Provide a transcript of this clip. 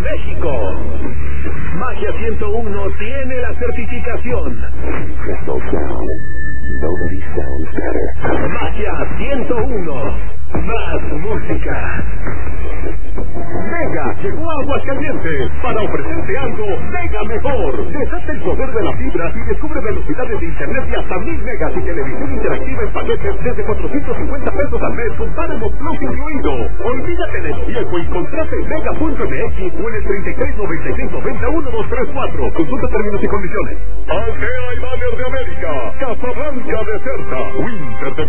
México. Magia 101 tiene la certificación. Magia 101. Más música. Mega llegó a Aguascalientes para ofrecerte algo mega mejor. Desata el poder de la fibra y descubre velocidades de internet de hasta 1000 megas y televisión interactiva en paquetes desde 450 pesos al mes con Paramount Plus incluido. Olvídate de lo viejo y contrate en mega.mx o en el 3396901234. Consulta términos y condiciones. Altea y Banners de América, Casablanca Deserta, Winter de